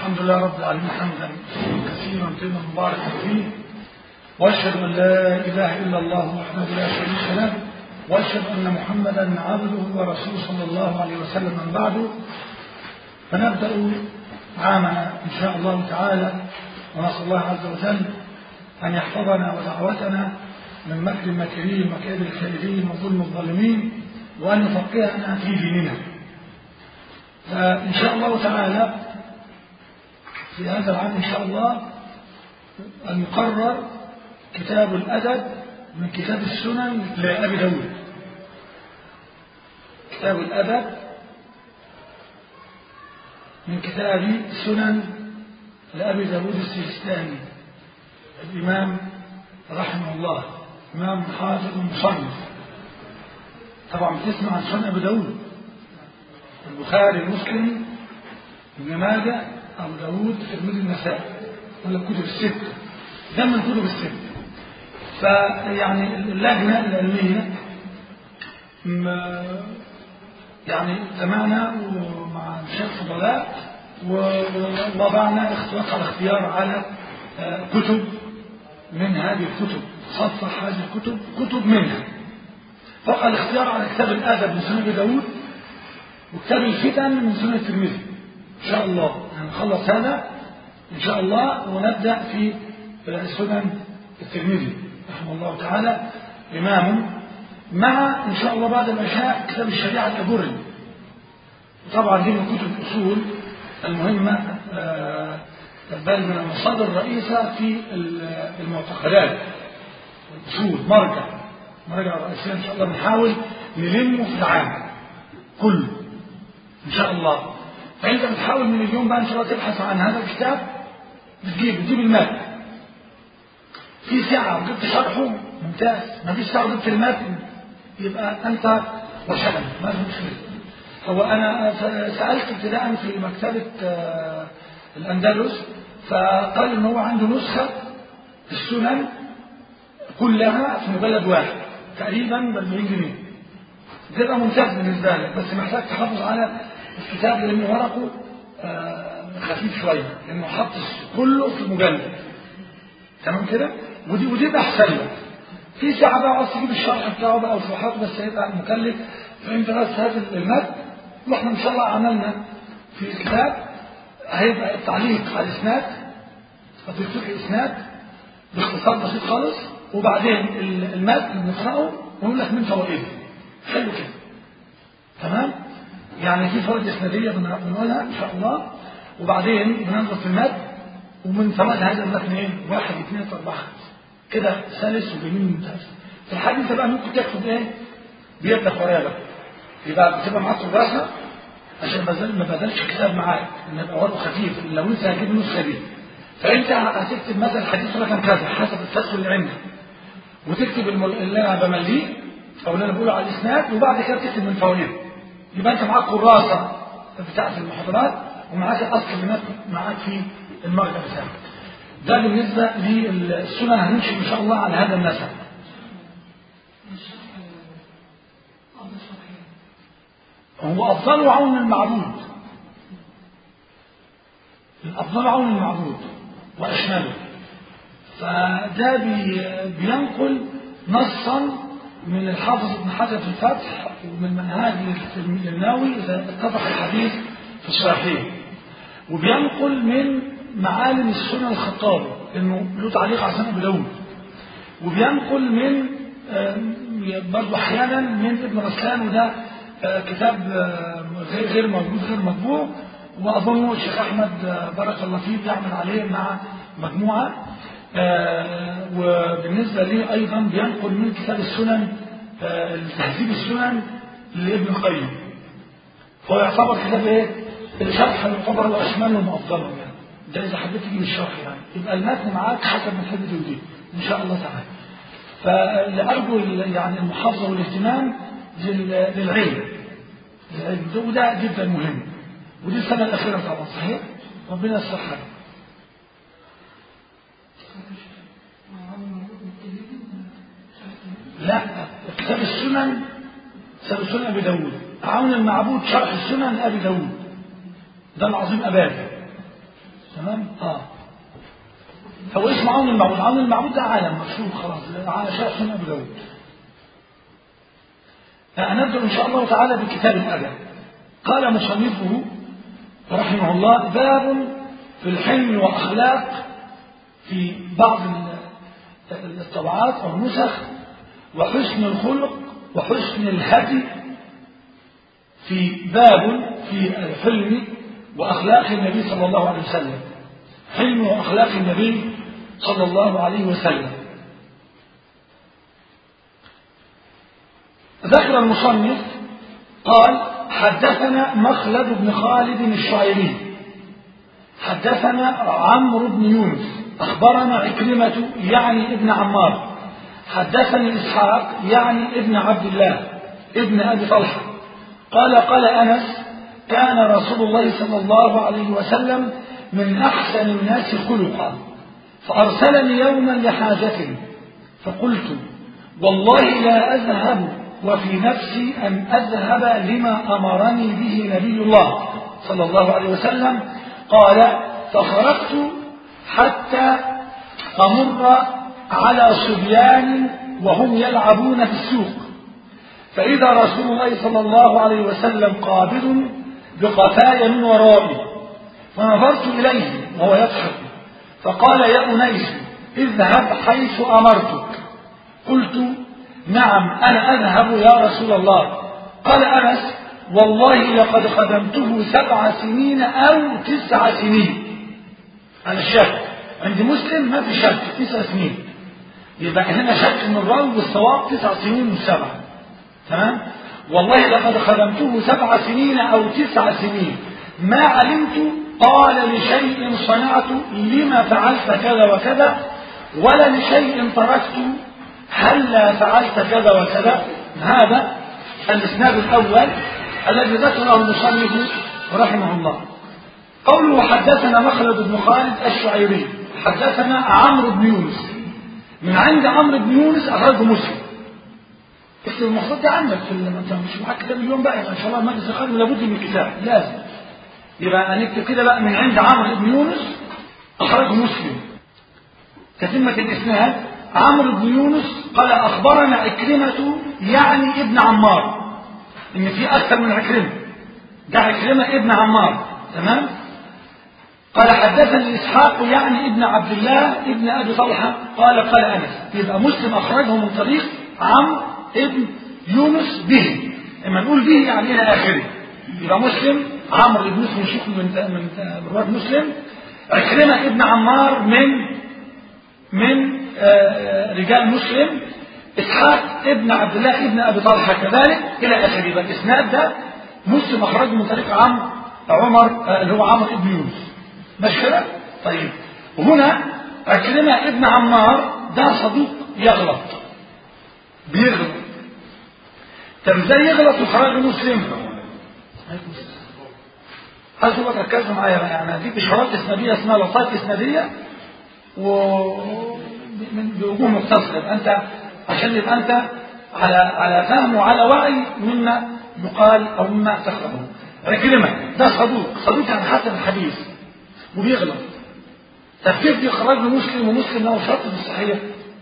الحمد لله رب العالمين حمدا كثيرا طيبا مباركا فيه، واشهد ان لا اله الا الله وحده لا شريك له، واشهد ان محمدا عبده ورسوله صلى الله عليه وسلم. من بعده فنبدا عامنا ان شاء الله تعالى، ونسال الله عز وجل ان يحفظنا ودعوتنا من مكر الماكرين وكيد الكائدين وظلم الظالمين، وان يفقهنا في ديننا. فان شاء الله تعالى في هذا العام إن شاء الله أن يقرر كتاب الأدب من كتاب السنن لأبي داود. كتاب الأدب من كتاب السنن لأبي داود السجستاني الإمام رحمه الله، إمام حافظ مصنف. طبعا بتسمع عن سنن أبي داود البخاري المسلم ابن ماجه أبو داود الترمذي النسائي، ولا الكتب الستة، ده من الكتب الستة. فيعني اللجنة العلمية يعني اجتمعنا مع الشيخ فضلاء ووضعنا اختيار على كتب من هذه الكتب، صفح هذه الكتب كتب منها. فقال الاختيار على كتاب الأدب من سنن أبي داود، وكتاب الفتن من سنن الترمذي. إن شاء الله هنخلص هذا إن شاء الله، ونبدأ في سنن الترمذي رحمه الله تعالى إمام، مع إن شاء الله بعد العشاء كتاب الشريعة الأجري. طبعا دي من كتب الأصول المهمة، بل من المصادر الرئيسة في المعتقدات الأصول، مرجع رئيسية إن شاء الله بنحاول نلمه في العام كله إن شاء الله. فأنت بتحاول من اليوم بقى إن شاء الله تبحث عن هذا الكتاب، بتجيب المتن في ساعة وجبت شرحه ممتاز، ما فيش ساعة وجبت المتن يبقى أنت وشغل ما في مشكلة. هو أنا سألت ابتداء في مكتبة الأندلس، فقال إن هو عنده نسخة السنن كلها في مجلد واحد تقريبا ب 40 جنيه. ده ممتاز بالنسبة لك، بس محتاج تحافظ على الكتاب لأن ورقه خفيف شوية، لأنه حط كله في مجلد. تمام كده؟ ودي أحسن لك. في ساعة بقى عاوز تجيب الشرح بتاعه بقى وشروحاته، بس هيبقى مكلف. فأنت بس هات المتن، وإحنا إن شاء الله عملنا في الكتاب هيبقى التعليق على الإسناد، هتكتب الإسناد باختصار بسيط خالص، وبعدين المتن بنقرأه ونقول لك من فوائده. حلو كده. تمام؟ يعني في فوائد إسنادية بنقولها إن شاء الله، وبعدين بننظر في المتن، ومن فوائد هذا المتن إيه؟ 1 2 3 4 5 كده سلس وجميل ممتاز. في الحاجة أنت بقى ممكن تكتب إيه؟ بيدك ورايا بقى، يبقى بتبقى معاك كراسة عشان ما بدلش الكتاب معاك، إن يبقى ورقه خفيف لو أنت هتجيب النسخة دي. فأنت هتكتب مثلا حديث رقم كذا حسب التدخل اللي عندك، وتكتب اللي أنا بمليه أو اللي أنا بقوله على الإسناد، وبعد كده تكتب من فوائده. يبقى أنت معاك كراسة بتاعت المحاضرات، ومعاك الأصل اللي معاك في المرجع بتاعك. ده بالنسبة للسنة. هنمشي إن شاء الله على هذا النسق. هو أفضل عون المعبود، الأفضل عون المعبود وأشمله. فده بينقل نصا من الحافظ ابن حجر في الفتح ومن منهاج النووي إذا اتفق الحديث في الصحيح، وبينقل من معالم السنن الخطابي إنه له تعليق على سنن أبي داود، وبينقل من برضه أحيانا من ابن رسلان، وده كتاب غير موجود غير مطبوع، وأظن الشيخ أحمد بارك الله فيه بيعمل عليه مع مجموعة. وبالنسبة لي أيضا بينقل من كتاب السنن تهذيب السنن لابن القيم، فهو يعتبر كتاب إيه؟ الشرح يعتبر له أشملهم وأفضلهم يعني. ده إذا حبيت تجيب الشرح يعني يبقى المتن معاك حسب ما تحب توديه إن شاء الله تعالى. فلأرجو يعني المحافظة والاهتمام للعلم، وده جدا مهم، ودي السنة الأخيرة طبعا صحيح، ربنا يصلحها. لا، كتاب السنن سنن أبي داود، عون المعبود شرح السنن لأبي داود، ده العظيم أبادي. تمام. هو اسمه عون المعبود. عون المعبود ده عالم مشهور خلاص على شيخ سنة أبو داود. نبدأ إن شاء الله تعالى بكتاب الأدب. قال مصنفه رحمه الله: باب في الحلم وأخلاق في بعض الطبعات أو النسخ، وحسن الخلق وحسن الهدي. في باب في الحلم وأخلاق النبي صلى الله عليه وسلم. حلم وأخلاق النبي صلى الله عليه وسلم. ذكر المصنف قال: حدثنا مخلد بن خالد الشعيري حدثنا عمرو بن يونس أخبرنا عكرمة يعني ابن عمار حدثني إسحاق يعني ابن عبد الله ابن أبي طلحة قال أنس: كان رسول الله صلى الله عليه وسلم من أحسن الناس خلقا، فأرسلني يوما لحاجة، فقلت: والله لا أذهب وفي نفسي أن أذهب لما أمرني به نبي الله صلى الله عليه وسلم. قال: فخرجت حتى أمر على صبيان وهم يلعبون في السوق، فإذا رسول الله صلى الله عليه وسلم قابض بقفايا من ورائي، فنظرت إليه وهو يضحك، فقال: يا أنيس اذهب حيث أمرتك. قلت: نعم أنا أذهب يا رسول الله. قال أنس: والله لقد خدمته 7 سنين أو 9 سنين. أنا شك عند مسلم ما في شك 9 سنين، يبقى هنا شك من الراوي والصواب 9 سنين و7. تمام. والله لقد خدمته 7 سنين أو 9 سنين ما علمت قال لشيء صنعت لما فعلت كذا وكذا، ولا لشيء تركت هلا فعلت كذا وكذا. هذا الإسناد الأول الذي ذكره المصنف رحمه الله. قوله: حدثنا مخلد بن خالد الشعيري حدثنا عمرو بن يونس. من عند عمرو بن يونس أخرجه مسلم. اكتب المحفظات دي عندك في انت مش معاك كتاب اليوم بقى، ان شاء الله مجلس القادم لابد من الكتاب لازم. يبقى هنكتب كده بقى: من عند عمرو بن يونس أخرجه مسلم. تتمة الإسناد: عمرو بن يونس قال: أخبرنا عكرمة يعني ابن عمار، إن في أكثر من عكرمة، ده عكرمة ابن عمار. تمام. قال: حدثني إسحاق يعني ابن عبد الله ابن أبي طلحة قال أنس. يبقى مسلم أخرجه من طريق عمرو ابن يونس به، اما نقول به يعني إلى آخره. يبقى مسلم عمرو بن يونس شيخ من رواه مسلم، عكرمة ابن عمار من رجال مسلم، إسحاق ابن عبد الله ابن أبي طلحة كذلك إلى آخره. يبقى الإسناد ده مسلم أخرجه من طريق عمر اللي هو عمرو ابن يونس. مش كده؟ طيب. وهنا عكرمة ابن عمار ده صدوق يغلط، بيغلط. طب ازاي يغلط وخرج مسلم؟ عايزوا بقى تركزوا معايا بقى، يعني هديك اشارات اسناديه اسمها لطائف اسناديه بوجوه مختصره. انت عشان يبقى انت على فهم وعلى وعي مما يقال او مما تقرأه. عكرمة ده صدوق يعني حسن الحديث وبيغلط. طب كيف يخرج له مسلم ومسلم له شرط في الصحيح؟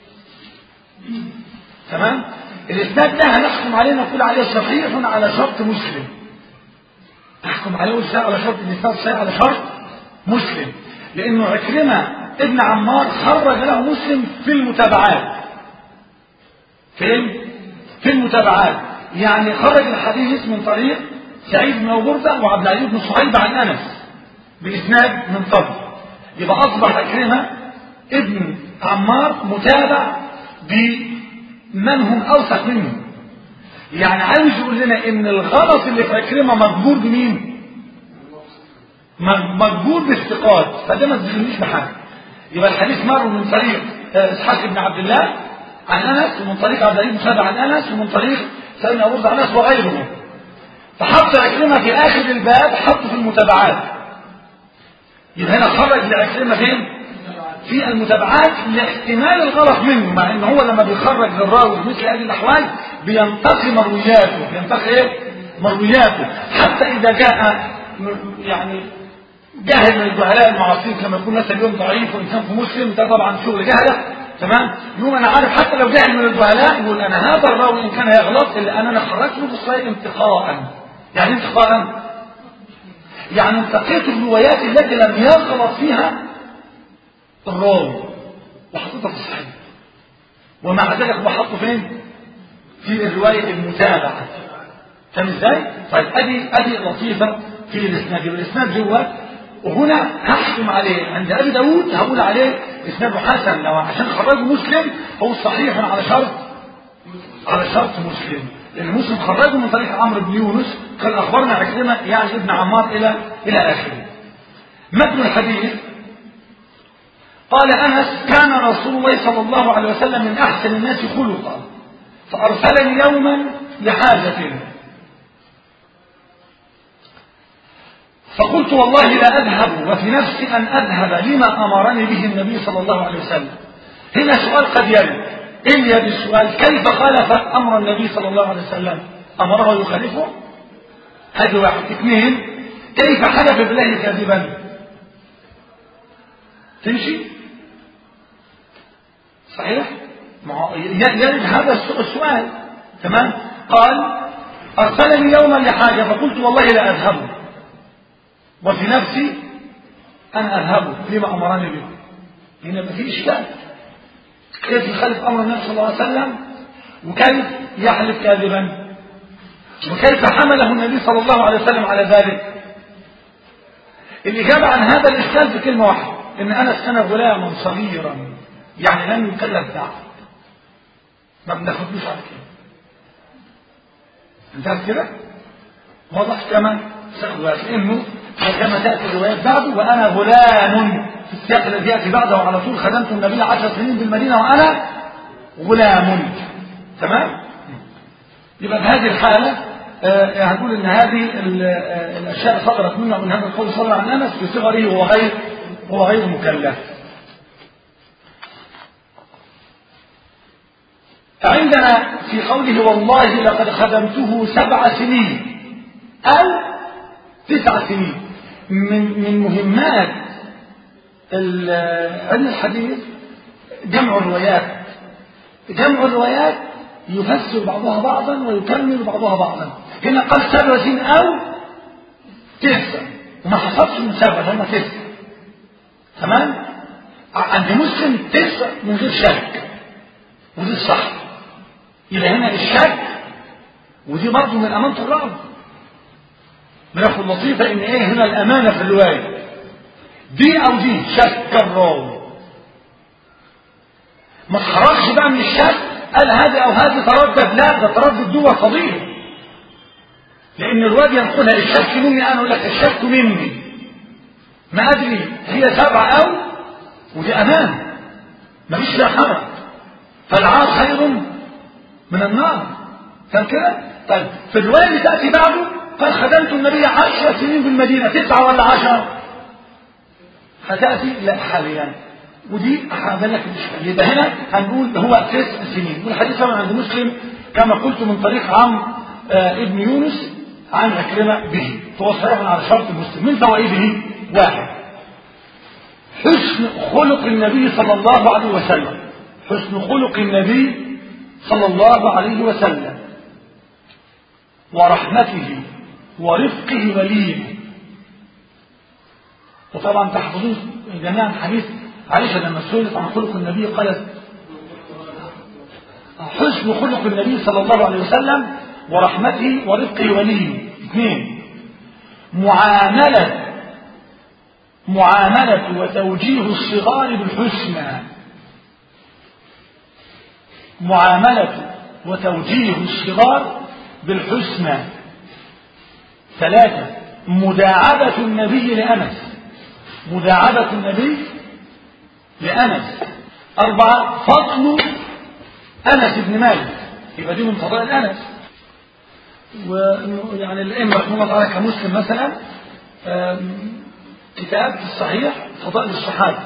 تمام. الاسناد ده هنحكم عليه نقول عليه صحيح على شرط مسلم، نحكم عليه على شرط الاسناد صحيح على شرط مسلم، لانه عكرمة ابن عمار خرج له مسلم في المتابعات. في المتابعات يعني خرج الحديث من طريق سعيد بن بردة وعبد العزيز بن صهيب عن أنس بإسناد منفرد. يبقى أصبح عكرمة ابن عمار متابع بمن هم أوثق منه. يعني عاوز يقول لنا إن الغلط اللي في عكرمة مجبور بمين؟ مجبور بالثقات، فده ما تزيدنيش بحاجة. يبقى الحديث مر من طريق إسحاق بن عبد الله عن أنس، ومن طريق عبد العزيز بن صهيب عن أنس، ومن طريق سعيد بن بردة عن أنس وغيره. فحط عكرمة في آخر الباب حطه في المتابعات. يبقى هنا خرج لعكرمة فين؟ في المتابعات لاحتمال الغلط منه، مع ان هو لما بيخرج للراوي مثل هذه الاحوال بينتقي مروياته، مروياته حتى اذا جاء يعني جاهل من الجهلاء المعاصرين كما يكون مثلا اليوم ضعيف وإنسان في مسلم، ده طبعا شغل جهلة. تمام. يقوم أنا عارف حتى لو جاهل من الجهلاء يقول أنا هذا الراوي إن كان يغلط إلا أنا خرجته في الصحيح انتقاء. يعني انتقاء يعني انتقيت الروايات التي لم يغلط فيها الراوي وحطيتها في الصحيح، ومع ذلك بحطه فين؟ في الرواية المتابعة. فاهم ازاي؟ طيب ادي لطيفة في الاسناد، والاسناد جوه وهنا هحكم عليه عند ابي داود هقول عليه اسناده حسن، لو عشان خرجه مسلم هو صحيح على شرط مسلم، لان مسلم خرجه من طريق عمرو بن يونس قال اخبرنا عكرمة يعني ابن عمار الى اخره. متن الحديث قال انس كان رسول الله صلى الله عليه وسلم من احسن الناس خلقا فارسلني يوما لحاجة فقلت والله لا أذهب وفي نفسي أن أذهب لما أمرني به النبي صلى الله عليه وسلم. هنا سؤال قد يرد، إن يرد السؤال كيف خالف أمر النبي صلى الله عليه وسلم؟ أمره يخالفه؟ هذا واحد. اثنين، كيف حلف بالله كاذبا؟ تمشي؟ صحيح؟ يرد هذا السؤال. تمام؟ قال أرسلني يوما لحاجة فقلت والله لا أذهب وفي نفسي أن أذهب لما أمرني به. هنا ما في إشكال، كيف يخالف أمر النبي صلى الله عليه وسلم وكيف يحلف كاذبا، وكيف حمله النبي صلى الله عليه وسلم على ذلك؟ الإجابة عن هذا الإشكال في كلمة واحدة، إن أنس كان غلاما صغيرا يعني لم يكلف بعد، ما بناخدوش على كده. انتهت كده؟ واضح كما سأقول إنه كما تأتي الروايات بعده وأنا غلام في السياق الذي يأتي بعده على طول خدمت النبي 10 سنين بالمدينة وأنا غلام. تمام؟ يبقى بهذه الحالة هنقول إن هذه الأشياء صدرت منا من هذا القول صدر عن أنس في صغره وهو غير مكلف. عندنا في قوله والله لقد خدمته 7 سنين أو 9 سنين. من مهمات علم الحديث جمع الروايات يفسر بعضها بعضا ويكمل بعضها بعضا. هنا قال 7 سنين أو 9 وما حصلش من 7 هم 9. تمام؟ عند مسلم 9 من غير شك ودي الصح. يبقى هنا الشك ودي برضه من أمانة الراوي. بناخد اللطيفة ان ايه هنا الامانة في الرواية دي او دي شك الراوي، ما تخرجش بقى من الشك قال هذا او هذا تردد، لا ده تردد جوه فضيلة، لان الرواية ينقلها الشك مني انا اقول لك الشك مني ما ادري هي 7 او ودي امان مفيش فيها حرج، فالعار خير من النار. كان كده؟ طيب في الرواية اللي تأتي بعده قال خدمت النبي 10 سنين بالمدينة 9 ولا 10 هتأتي لا حاليا ودي أحد لك الإشكال. يبقى هنا هنقول هو 9 سنين. والحديث طبعا عند مسلم كما قلت من طريق عمرو ابن يونس عن عكرمة به، فهو صحيح على شرط مسلم. من فوائده 1 حسن خلق النبي صلى الله عليه وسلم، حسن خلق النبي صلى الله عليه وسلم ورحمته ورفقه ولينه. وطبعا تحفظون جميعا حديث عائشة لما سئلت عن خلق النبي قالت حسن خلق النبي صلى الله عليه وسلم ورحمته ورفقه ولينه. 2 معاملة وتوجيه الصغار بالحسنى، معاملة وتوجيه الصغار بالحسنى. 3 مداعبة النبي لأنس، مداعبة النبي لأنس. 4 فضل أنس بن مالك، يبقى دي من فضائل أنس. ويعني الأئمة رحمه الله تعالى كمسلم مثلا كتاب في الصحيح فضائل الصحابة،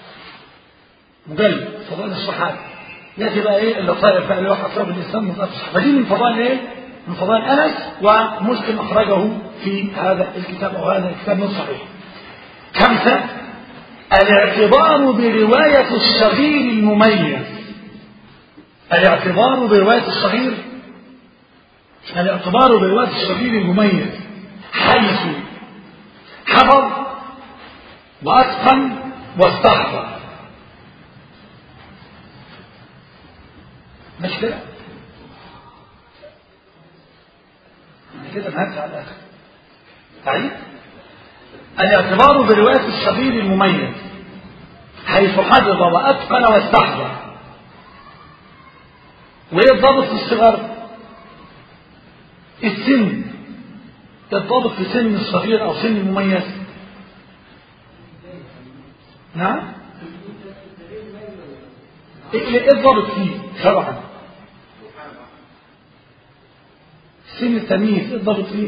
مجلد فضائل الصحابة يأتي بقى ايه اللطائف بقى اللي هو حطها بالإسلام من فضائل الصحابة. فدي من فضائل ايه؟ من فضائل أنس، ومسلم أخرجه في هذا الكتاب أو هذا الكتاب من صحيح. خمسة الاعتبار برواية الصغير المميز. الاعتبار برواية الصغير، الاعتبار برواية الصغير المميز حيث حفظ وأتقن واستحضر. مش كده؟ كده نهاية على الآخر. طيب الاعتبار برواية الصغير المميز حيث حفظ وأتقن واستحضر. وإيه الضابط في الصغر؟ السن. الضابط في سن الصغير أو سن المميز. نعم؟ إيه الضابط فيه شرعا؟ سن التمييز. إيه الضابط فيه؟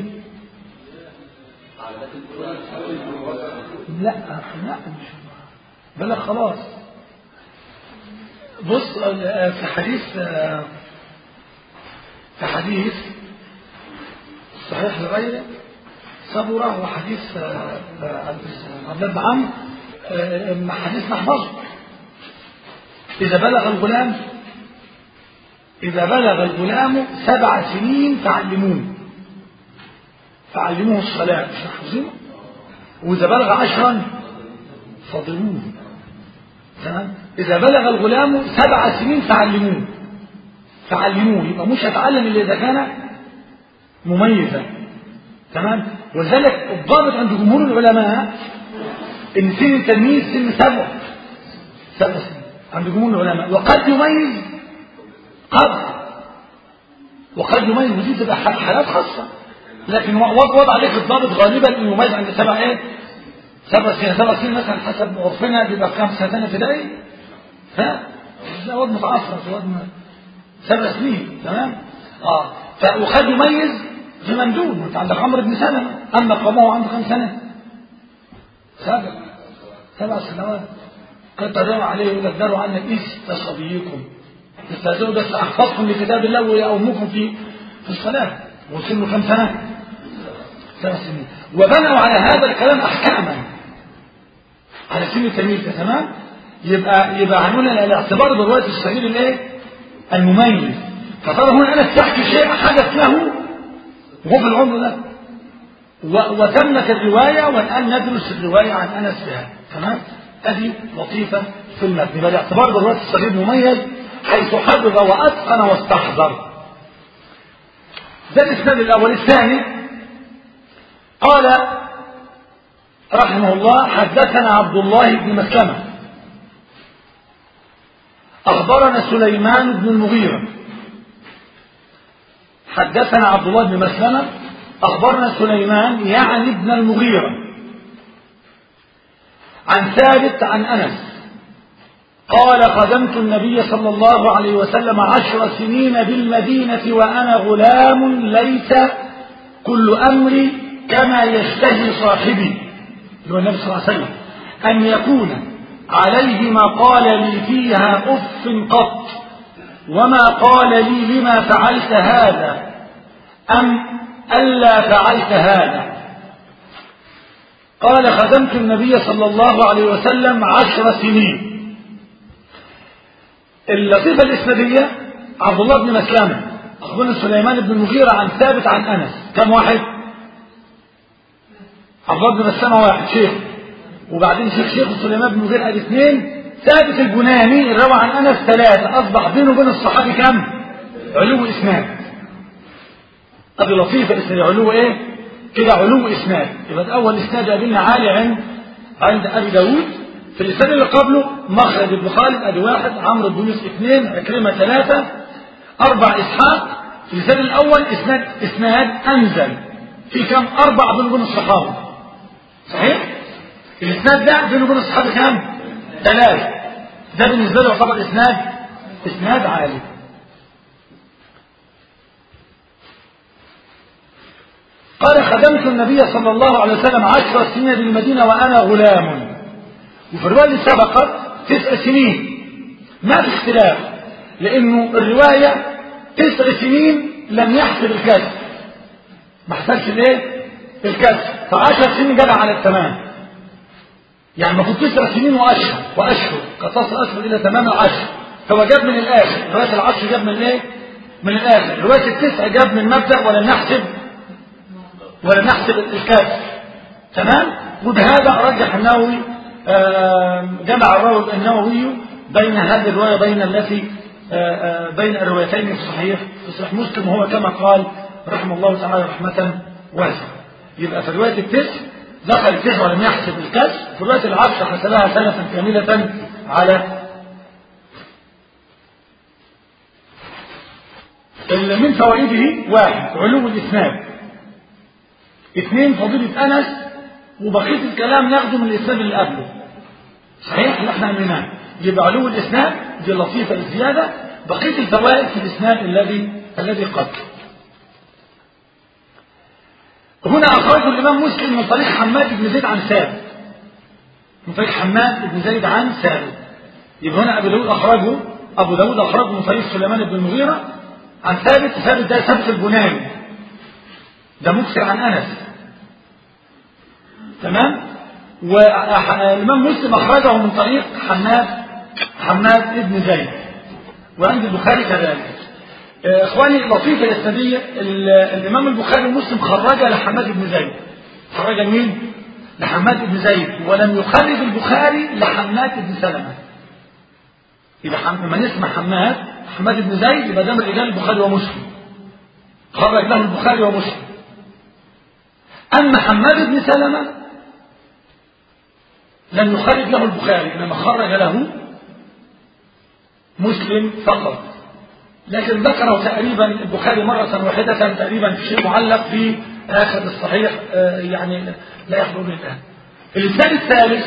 لا مش بلا خلاص. بص في حديث صحيح لغيره صبره وحديث عبد الله بن عمرو حديث محفوظ. إذا بلغ الغلام 7 سنين فعلموه الصلاة مش محفوظين. وإذا بلغ 10 فضلوه. تمام. إذا بلغ الغلام 7 سنين فعلموه يبقى مش هتعلم إلا إذا كان مميزا. تمام. ولذلك الضابط عند جمهور العلماء إن سن التمييز سن 7 سنين عند جمهور العلماء. وقد يميز ودي تبقى حالات خاصة. لكن وضع عليك الضابط غالبا إنه يميز عند 7 سنين مثلا حسب عرفنا بيبقى في 5 سنة ابتدائي. ده وضع متعصر في وضع 7 سنين. تمام. وقد يميز في مندوب. انت عندك عمرو بن سلمة اما قومه عنده كم سنة؟ 7 سنوات. قد تدعوا عليه يقول لك داروا عنك صبيكم تستهزئوا بس احفظكم لكتاب الله ويأمكم في الصلاة. وصلوا كم سنة؟ 7 سنين. وبنوا على هذا الكلام احكاما على سن التمييز. تمام. يبقى هنقول الاعتبار برواية الصغير الايه؟ المميز. فطبعا هنا انا استحكي شيء حدث له وهو في العمر ده وتمت الرواية والآن ندرس الرواية عن أنس بها. تمام. هذه لطيفة في المتن. يبقى الاعتبار بالرواية الصغير المميز حيث حفظ وأتقن واستحضر. ده الإسناد الأول. الثاني قال رحمه الله حدثنا عبد الله بن مسلمة أخبرنا سليمان بن المغيرة. حدثنا عبد الله بن مسلمة أخبرنا سليمان يعني ابن المغيرة عن ثابت عن أنس قال خدمت النبي صلى الله عليه وسلم 10 سنين بالمدينة وأنا غلام ليس كل أمري كما يشتهي صاحبي اللي هو النبي صلى الله عليه وسلم أن يكون عليه ما قال لي فيها أف قط وما قال لي لما فعلت هذا أم ألا فعلت هذا. قال خدمت النبي صلى الله عليه وسلم 10 سنين. اللطيفة الإسنادية عبد الله بن مسلمة أخبرنا سليمان بن المغيرة عن ثابت عن أنس. كم واحد؟ عبد الله بن مسلمة واحد شيخ وبعدين شيخ سليمان بن المغيرة 2. ثابت البناني الروى عن أنس 3. أصبح بينه وبين الصحابي كم؟ علو إسناد. هذه لطيفة إسناد علو إيه؟ كده علو إسناد. يبقى أول إسناد قابلنا عالي عند أبي داود. في الإسناد اللي قبله مخرج بن خالد أدي 1 عمرو بن يونس 2 عكرمة 3 4 إسحاق. في الإسناد الأول إسناد أنزل في كم؟ 4 بين الصحابة. صحيح؟ الإسناد ده بين الصحابة كم؟ 3. ده بالنسبة له يعتبر إسناد عالي. قال خدمت النبي صلى الله عليه وسلم 10 سنين بالمدينة وأنا غلام. وفي الرواية اللي سبقت 9 سنين. ما في اختلاف لأنه الرواية 9 سنين لم يحصل الكسر. ما حصلش الايه؟ الكسر. ف10 سنين جدع على التمام. يعني المفروض 9 سنين واشهر قد تصل اشهر الى تمام 10. فهو جاب من الاخر، روايه 10 جاب من ايه؟ من الاخر. روايه 9 جاب من مبدا ولم نحسب الكسر. تمام. وبهذا ارجح النووي جمع النووي بين هذه الروايه بين الروايتين في صحيح مسلم، وهو كما قال رحمه الله تعالى رحمه واسعه. يبقى في روايه 9 دخل 9 ولم يحسب الكسر، في روايه 10 حسبها سنه كامله على. من فوائده: 1 علو الاسناد، 2 فضيله انس، وبقيه الكلام ناخده من الاسناد اللي قبله صحيح اللي احنا عملناه. يبقى علو الاسناد دي لطيفه الزياده، بقيه الفوائد في الاسناد الذي قبل. هنا اخرجه الامام مسلم من طريق حماد بن زيد عن ثابت، من طريق حماد بن زيد عن ثابت. يبقى هنا ابو داود اخرجه من طريق سليمان بن المغيرة عن ثابت ده ثابت البناني، ده مكثر عن انس. تمام. والامام مسلم اخرجه من طريق حماد بن زيد، وعند البخاري كذلك. اخواني لطيفه الاسناديه، الامام البخاري ومسلم خرج لحماد بن زيد. خرج مين؟ لحماد بن زيد، ولم يخرج البخاري لحماد بن سلمة. يبقى لما نسمع حماد بن زيد يبقى ده من رجال البخاري ومسلم، خرج له البخاري ومسلم. اما حماد بن سلمة لم يخرج له البخاري، انما خرج له مسلم فقط. لكن ذكره تقريبا البخاري مرة واحدة تقريبا في شيء معلق في آخر الصحيح، يعني لا يخلو من الآن. الإسناد الثالث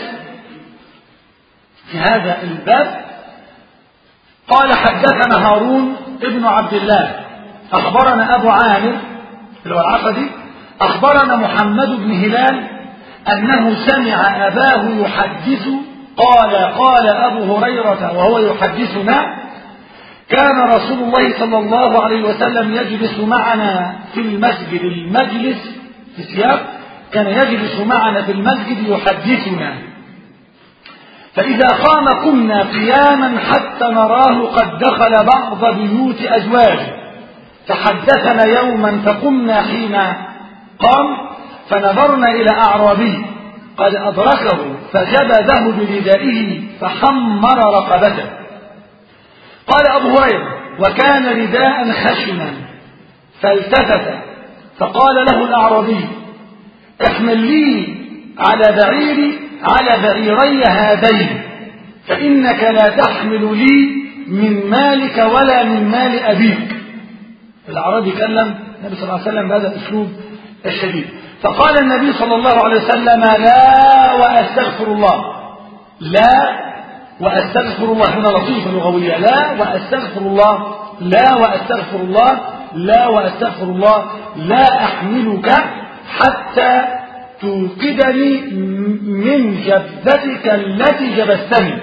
في هذا الباب قال: حدثنا هارون ابن عبد الله أخبرنا أبو عامر اللي هو العقدي أخبرنا محمد بن هلال أنه سمع أباه يحدث قال أبو هريرة وهو يحدثنا: كان رسول الله صلى الله عليه وسلم يجلس معنا في المسجد، المجلس في سياق كان يجلس معنا في المسجد يحدثنا، فإذا قام قمنا قياما حتى نراه قد دخل بعض بيوت أزواجه، فحدثنا يوما فقمنا حين قام فنظرنا إلى أعرابي قد أدركه فجبده بردائه فحمر رقبته. قال أبو هريرة: وكان رداء خشنا، فالتفت فقال له الأعرابي: احمل لي على بعيري هذين، فإنك لا تحمل لي من مالك ولا من مال أبيك. الأعرابي كلم النبي صلى الله عليه وسلم بهذا الأسلوب الشديد. فقال النبي صلى الله عليه وسلم: لا وأستغفر الله. لا وأستغفر الله، هنا لطيفة لغوية، لا وأستغفر الله، لا وأستغفر الله، لا وأستغفر الله، لا أحملك حتى توقدني من جبتك التي جبستني.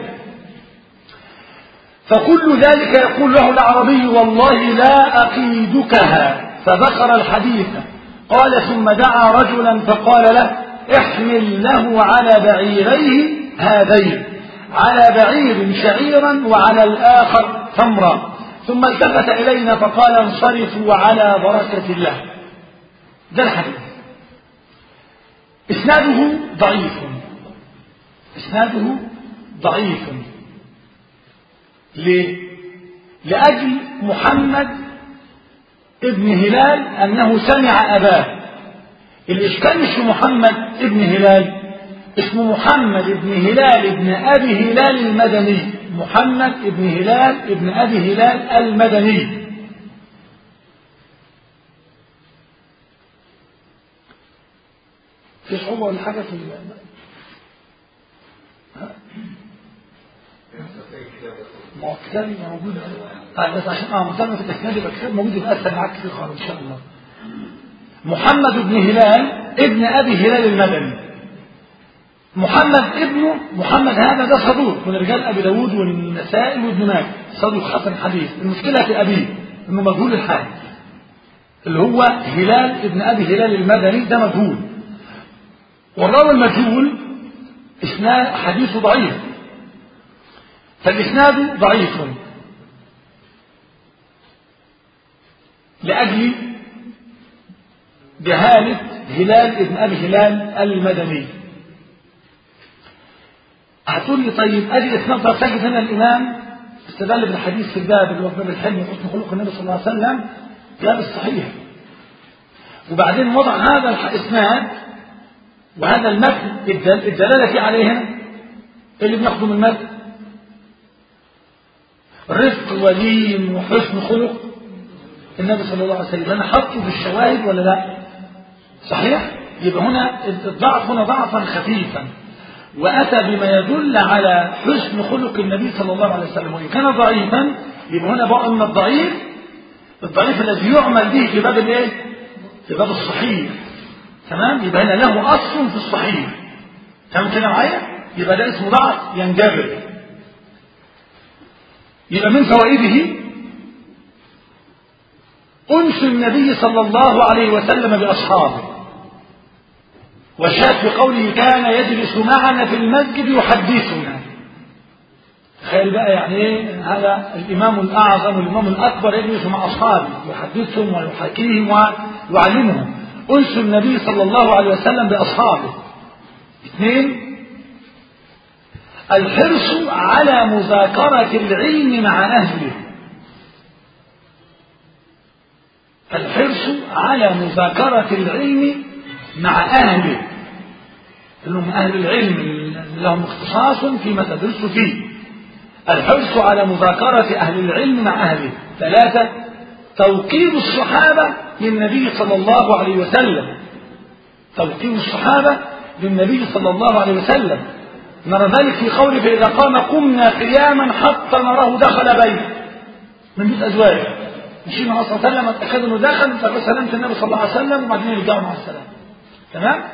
فكل ذلك يقول له الأعرابي: والله لا أقيدكها. فذكر الحديث. قال: ثم دعا رجلا فقال له: احمل له على بعيريه هذين، على بعير شعيرا وعلى الآخر تمرا. ثم التفت إلينا فقال: انصرفوا على بركة الله. ده الحديث. إسناده ضعيف. ليه؟ لأجل محمد ابن هلال أنه سمع أباه. الإشكال مش في محمد ابن هلال، اسمه محمد ابن هلال ابن أبي هلال المدني، محمد ابن هلال ابن أبي هلال المدني. في صعوبة ولا حاجة في كتابي موجود بس عشان مهتم في التكنيك يبقى كتاب موجود يبقى أسهل معاك كتير خالص إن شاء الله. محمد بن هلال ابن أبي هلال المدني. محمد هذا ده صدوق من رجال أبي داود والنسائي وابن ماجه، صدوق حسن حديث. المشكلة في أبيه إنه مجهول الحال، اللي هو هلال ابن أبي هلال المدني ده مجهول. والراوي المجهول إسناد حديث ضعيف، فالإسناد ضعيف لأجل جهالة هلال ابن أبي هلال المدني. هتقول لي طيب أجل إسناد تجد هنا الإمام استدل بالحديث في الباب اللي هو باب الحلم وحسن خلق النبي صلى الله عليه وسلم جاب الصحيح، وبعدين وضع هذا الإسناد وهذا المتن الدلالة فيه عليها اللي بناخده من المتن رفق ولين وحسن خلق النبي صلى الله عليه وسلم. أنا حطه في الشواهد ولا لا؟ صحيح؟ يبقى هنا الضعف هنا ضعفا خفيفا، وأتى بما يدل على حسن خلق النبي صلى الله عليه وسلم. وإن كان ضعيفا يبقى هنا بقى أن الضعيف الذي يعمل به في باب الايه؟ في باب الصحيح. تمام؟ يبقى هنا له أصل في الصحيح. تمام كده معايا؟ يبقى ده اسمه ضعف ينجبر. يبقى من فوائده أنس النبي صلى الله عليه وسلم بأصحابه، وشاهد في قوله كان يجلس معنا في المسجد يحدثنا. تخيل بقى يعني ايه هذا الإمام الأعظم والإمام الأكبر يجلس مع أصحابه يحدثهم ويحاكيهم ويعلمهم. أنس النبي صلى الله عليه وسلم بأصحابه. 2 الحرص على مذاكرة العلم مع أهله. الحرص على مذاكرة العلم مع أهله، لهم أهل العلم لهم اختصاص فيما تدرس فيه. الحرص على مذاكرة أهل العلم مع أهله. 3 توقير الصحابة للنبي صلى الله عليه وسلم. توقير الصحابة للنبي صلى الله عليه وسلم. نرى ذلك في قوله فإذا قام قمنا قياما حتى نراه دخل بيته من بيت أزواجه. مشينا عليه الصلاة والسلام اتأكد أنه دخل فسلمت النبي صلى الله عليه وسلم وبعدين يرجعوا مع السلام. تمام؟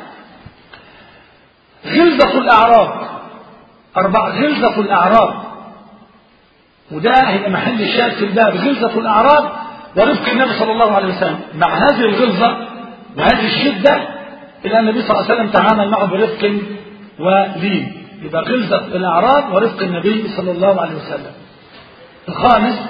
غلظة الأعراب. 4 غلظة الأعراب، وده هيبقى محل الشاهد في الباب. غلظة الأعراب ورفق النبي صلى الله عليه وسلم. مع هذه الغلظة وهذه الشدة إلا النبي صلى الله عليه وسلم تعامل معه برفق ولين. يبقى غلظة الأعراب ورفق النبي صلى الله عليه وسلم. 5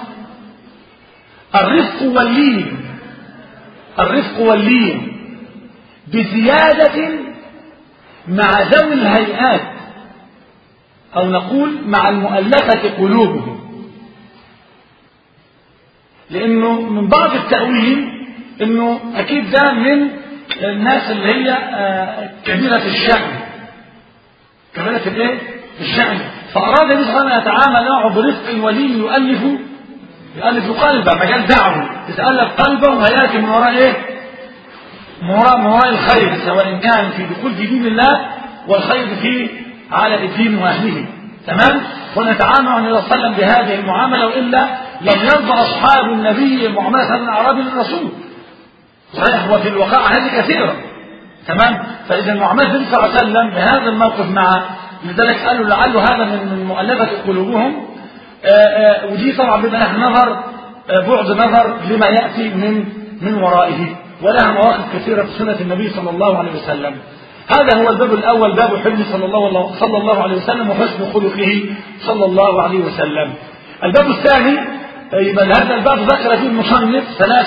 الرفق واللين. الرفق واللين بزيادة مع ذوي الهيئات، أو نقول مع المؤلفة قلوبهم. لأنه من بعض التأويل أنه أكيد ده من الناس اللي هي كبيرة الشأن، كبيرة الإيه؟ الشأن. فأراد النبي صلى الله عليه وسلم يتعامل معه برفق ولين يؤلف قلبه، مجال دعوه يتألف قلبه ويأتي من وراء إيه؟ من وراء الخير، سواء كان في دخول في دين الله والخير فيه على الدين وأهله. تمام؟ ونتعامل مع النبي صلى الله عليه وسلم بهذه المعاملة، وإلا لم يرضى أصحاب النبي معاملة من أعرابي للرسول. صحيح، وفي الواقع هذه كثيرة. تمام؟ فإذا معاملة النبي صلى الله عليه وسلم بهذا الموقف مع لذلك قالوا لعله هذا من مؤلفة قلوبهم. ودي طبعا بيبقى لها نظر بعد نظر لما يأتي من ورائه، ولها مواقف كثيرة في سنة النبي صلى الله عليه وسلم. هذا هو الباب الأول، باب حلم صلى الله عليه وسلم وحسن خلقه صلى الله عليه وسلم. الباب الثاني يبقى هذا الباب ذكر فيه المصنف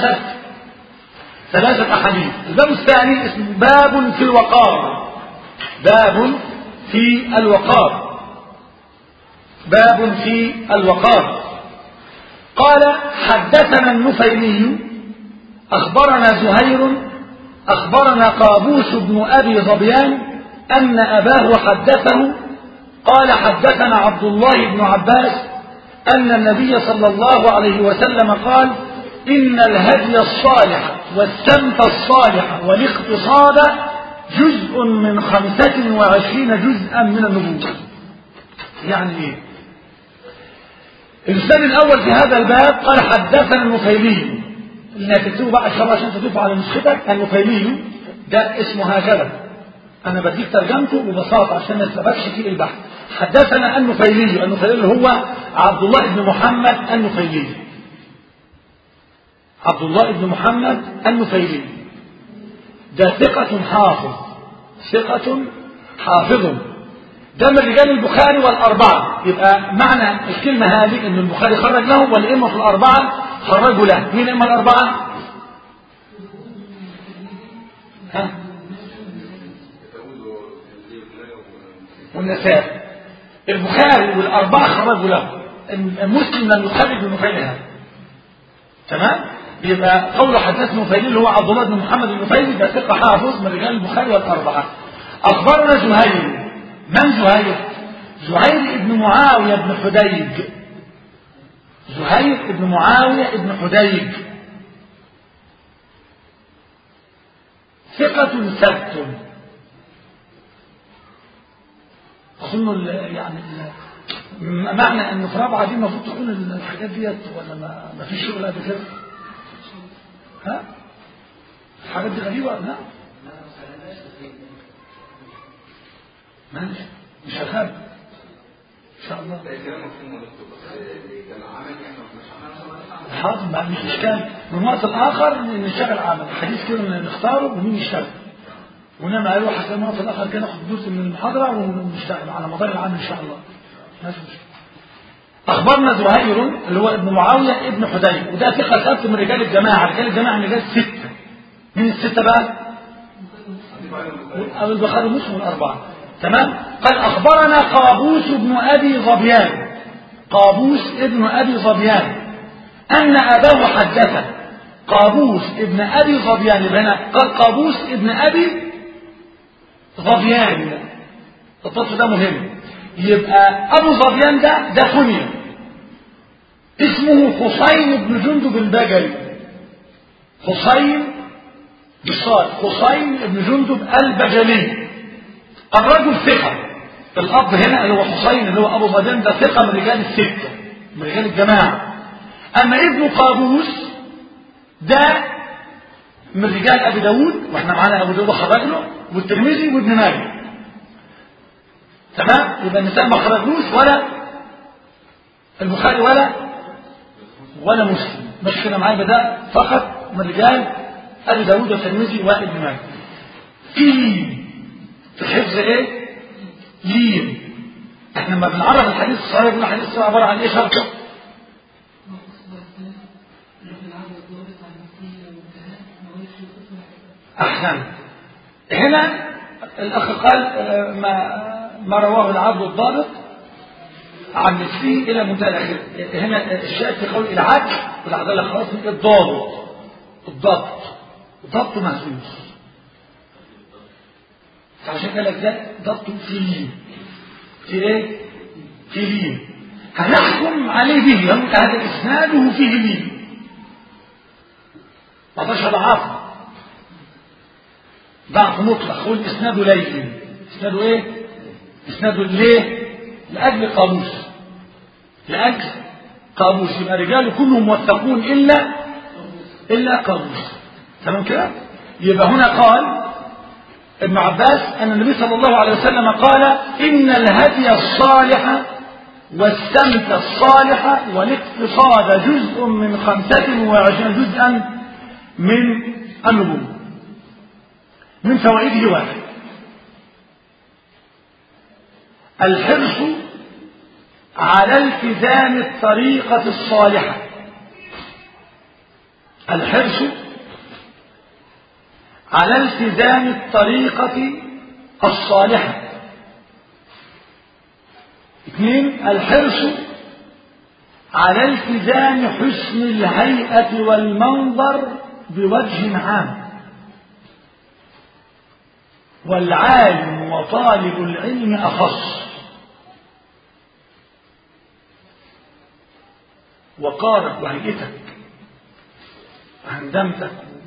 ثلاثة أحاديث. الباب الثاني اسمه باب في الوقار. باب في الوقار. باب في الوقار. قال حدثنا النفيلي أخبرنا زهير أخبرنا قابوس بن أبي ظبيان أن أباه حدثه قال حدثنا عبد الله بن عباس أن النبي صلى الله عليه وسلم قال إن الهدي الصالح والسمت الصالح والاقتصاد جزء من 25 جزءا من النبوة. يعني إيه؟ الإنسان الأول في هذا الباب قال حدثنا النفيلي، اللي هتكتبه بقى إن شاء الله عشان تضيفه على نسختك. النفيلي ده اسمه هكذا، أنا بديك ترجمته ببساطة عشان ما يسلبكش في البحث. حدثنا النفيلي اللي هو عبد الله بن محمد النفيلي. عبد الله بن محمد النفيلي ده ثقة حافظ ده من رجال البخاري والأربعة. يبقى معنى الكلمة هذه ان البخاري خرج له والأئمة في الأربعة خرجوا له. مين الأئمة الأربعة؟ ها؟ والنسائي. البخاري والأربعة خرجوا له، المسلم لم يخرج النفيلي هذا. تمام؟ يبقى قول حدثنا نفيلي اللي هو عبد الله بن محمد النفيلي ده ثقة حافظ من رجال البخاري والأربعة. أخبرنا زهير. من زهير؟ زهير ابن معاوية بن حديج. زهير ابن معاوية ابن حديج ثقة ثبت. أظن يعني معنى أن في رابعة دي المفروض تكون الحاجات ديت ولا ما فيش شغل قبل كده؟ ها؟ الحاجات دي غريبة ولا لا؟ ماشي مش هخاف إن شاء الله. حاضر ما مش إشكال. من وقت الآخر نشتغل عمل حديث كده نختاره ومين يشتغل ونعمل عليه حسب الوقت الآخر كده ناخد جزء من المحاضرة ونشتغل على مدار العام إن شاء الله. ماشي. أخبرنا زهير اللي هو ابن معاوية ابن حديج وده ثقة ثابت من رجال الجماعة. رجال الجماعة من رجال الستة. من الستة بقى؟ أو البخاري ومسلم والأربعة. تمام؟ قال أخبرنا قابوس بن أبي ظبيان. قابوس ابن أبي ظبيان أن أباه حدثه. قابوس ابن أبي ظبيان هنا قال قابوس ابن أبي ظبيان. التصل ده مهم. يبقى أبو ظبيان ده كنية اسمه حسين بن جندب البجلي. حسين بالصاد حسين بن جندب البجلي. الرجل ثقة. الأب هنا اللي هو حسين اللي هو أبو ظبيان ده ثقة من رجال الستة من رجال الجماعة. أما ابن قابوس ده من رجال أبي داود وإحنا معانا أبو داود خرج له والترمذي وابن ماجه. تمام؟ يبقى النساء ما خرجوش ولا البخاري ولا مسلم. مش كده معايا بدأ فقط من رجال أبي داود والترمذي وابن ماجه. في الحفظ ايه؟ لين. احنا لما بنعرف الحديث الصحيح بنقول الحديث الصحيح عبارة عن ايه شرطه؟ أحسن. هنا الأخ قال ما رواه العبد الضابط عن مثله إلى منتهى الآخر. هنا الشاهد في قول العدل والعدالة خلاص من الضبط مهزوز. فعشان قال لك ده ضبط في ايه؟ في لين. هنحكم عليه به هذا إسناده فيه لين. ما فيش ضعف مطلق. هو الإسناد لين. إسناده ايه؟ إسناده ليه؟ لأجل قاموس. يبقى رجاله كلهم موثقون إلا قاموس. تمام كده؟ يبقى هنا قال ابن عباس أن النبي صلى الله عليه وسلم قال إن الهدي الصالح والسمت الصالح والاقتصاد جزء من 25 جزءا من النبوة. من فوائده واحد الحرص على التزام الطريقة الصالحة. الحرص على التزام الطريقة الصالحة. 2 الحرص على التزام حسن الهيئة والمنظر بوجه عام. والعالم وطالب العلم أخص. وقارك وهيئتك وهندمتك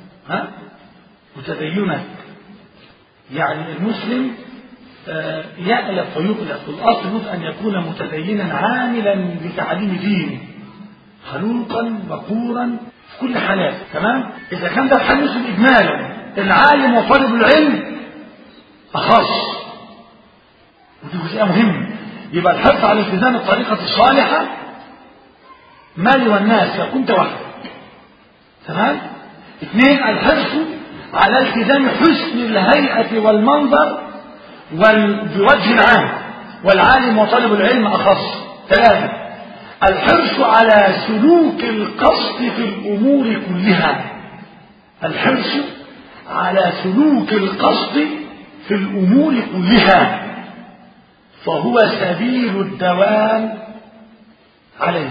وتدينك. يعني المسلم يألف ويؤلف. الأصل أن يكون متدينا عاملا بتعليم دينه خلوقا وقورا في كل حالات. تمام؟ إذا كان ده الحديث إجمالا العالم وطالب العلم أخص. ودي جزئية مهمة. يبقى الحرص على التزام الطريقة الصالحة مالي والناس لو كنت وحدك. تمام؟ 2 الحرص على التزام حسن الهيئة والمنظر بوجه عام. والعالم وطالب العلم أخص. 3 الحرص على سلوك القصد في الأمور كلها. الحرص على سلوك القصد في الأمور كلها فهو سبيل الدوام عليه.